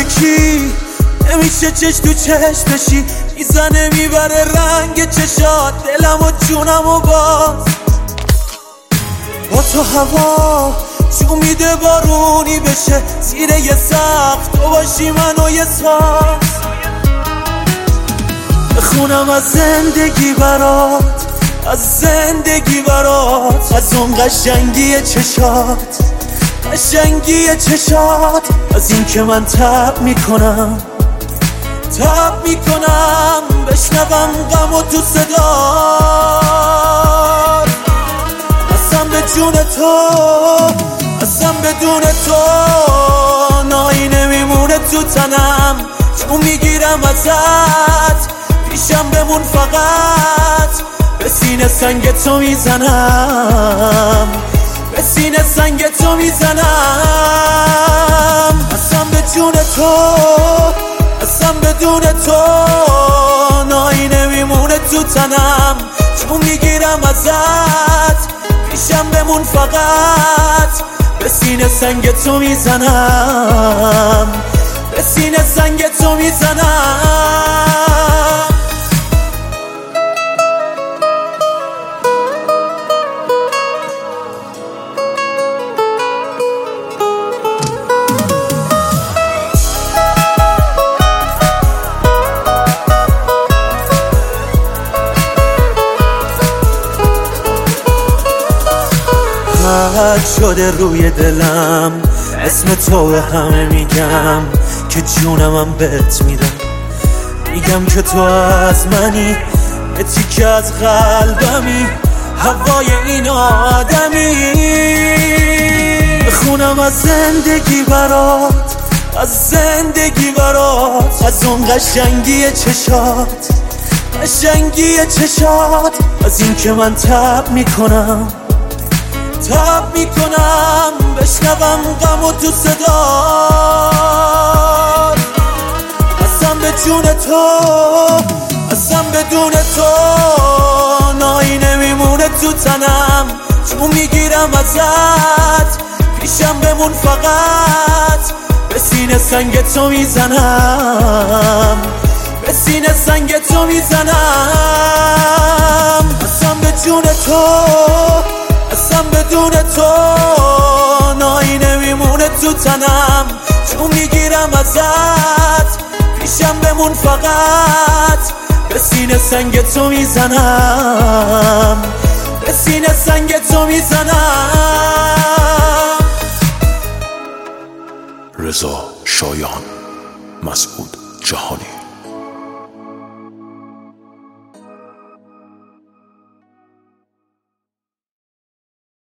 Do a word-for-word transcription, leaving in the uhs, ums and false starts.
یکی نمیشه چش تو چش بشی، میزنه میبره رنگ چشات دلم و جونم و باز با تو هوا جو میده بارونی بشه زیر یه سقف تو باشی من و یه ساز بخونم از زندگی برات، از زندگی برات، از اون قشنگی چشات، قشنگی چشات، از این که من تب میکنم تب میکنم بشنوم غم و تو صدات اصلا به جون تو، اصلا بدون تو نایی نمیمونه تو تنم چون میگیرم ازت پیشم بمون فقط به سینه سنگ تو میزنم به سینه سنگ تو میزنم اصلا به جون تو، اصلا بدون تو نایی نمیمونه تو تنم چون میگیرم ازت پیشم بمون فقط به سینه سنگ تو میزنم به سینه سنگ تو میزنم خط شده روی دلم اسم تو به همه میگم که جونمم بهت میدم میگم که تو از منی یه تیکه از قلبمی هوای این آدمی بخونم از زندگی برات، از زندگی برات، از اون قشنگی چشات، قشنگی چشات، از این که من تب میکنم تب میکنم بشنوم غم و تو صدات اصلا به جون تو، اصلا بدون تو نایی نمیمونه تو تنم چون میگیرم ازت پیشم بمون فقط به سینه سنگ تو میزنم به سینه سنگ تو میزنم اصلا به جون تو، اصلا بدون تو نایی نمیمونه تو تنم چون میگیرم ازت پیشم بمون فقط به سینه سنگ تو میزنم به سینه سنگ تو میزنم رضا شایان، مسعود جهانی.